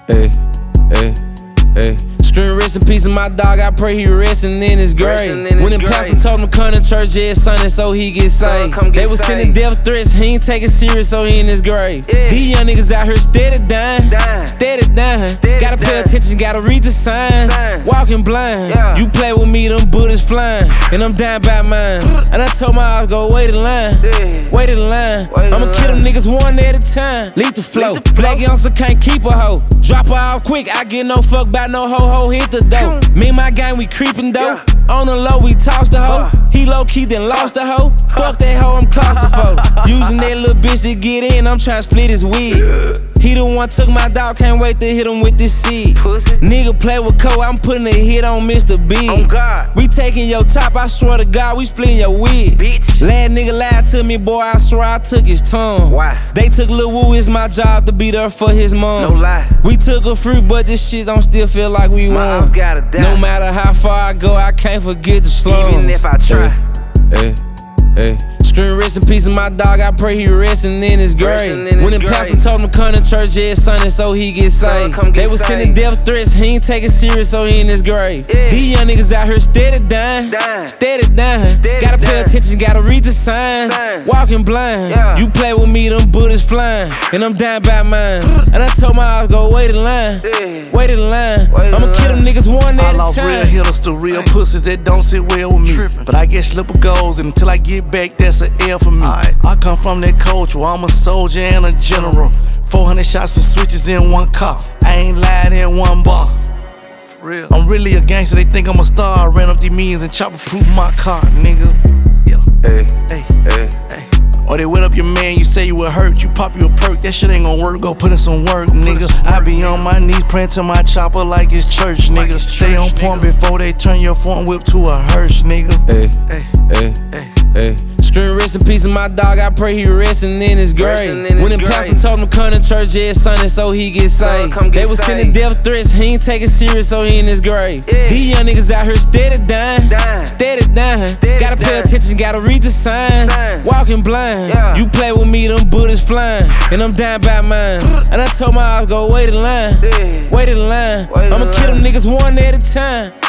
Hey, hey, hey. Scream rest in peace of my dog, I pray he restin' in his grave. When the pastor told him to come to church every Sunday so he get saved. They was sending death threats, he ain't take it serious so he in his grave. These young niggas out here steady dying, steady dying. Gotta pay attention, gotta read the signs. Walking blind, you play with me, them bullets flying, and I'm dying by mine. And I told my eyes go wait in line, wait in line. I'ma kill them niggas one at a time. Lethal flow, black youngster can't keep a hoe. Drop her off quick, I get no fuck by no ho-ho, hit the dough. Me and my gang, we creepin' though. On the low, we tossed the hoe. He low-key, then lost the hoe. Fuck that hoe, I'm claustrophobic. Using that little bitch to get in, I'm tryna split his wig. He the one took my dog, can't wait to hit him with this seed. Nigga play with Cole, I'm putting a hit on Mr. Big. We taking your top, I swear to God, we splitting your wig. Last nigga lied to me, boy, I swear I took his tongue. Why? They took Lil Woo, it's my job to be there for his mom. No lie. We took a fruit, but this shit don't still feel like we My won. gotta die. No matter how far I go, I can't forget the slums. Even if I try. Hey, hey. Scream rest in peace of my dog, I pray he restin' in his grave. When the pastor told him to come to church every Sunday so he get saved. They was sending death threats, he ain't take it serious so he in his grave. These young niggas out here steady dying, steady dying. Gotta pay attention, gotta read the signs. Walking blind, you play with me, them bullets flying, and I'm dying by mine. And I told my eyes go wait in line, wait in line. I'ma kill them niggas one at a I lost real time. hitters to real pussies that don't sit well with me. But I get slipper goals, and until I get back, that's an L for me. I come from that culture where I'm a soldier and a general. 400 shots and switches in one car. I ain't lied in one bar. For real. I'm really a gangster, they think I'm a star. I ran up these millions and chopper proof my car, nigga. Yeah. Hey. Or they wet up your man, you say you would hurt, you pop you a perk, that shit ain't gon' work, go put in some work, nigga. I be on my knees praying to my chopper like it's church, nigga. Stay on point before they turn your front whip to a hearse, nigga. Hey. Scream rest in peace of my dog, I pray he restin' in his grave. When the pastor told him to come to church every Sunday so he get saved. They was sending death threats, he ain't take it serious so he in his grave. These young niggas out here steady dying, steady dying. Gotta pay attention, gotta read the signs. Walking blind, you play with me, them bullets flying, and I'm dying by mine. And I told my eyes go wait in line, wait in line. I'ma kill them niggas one at a time.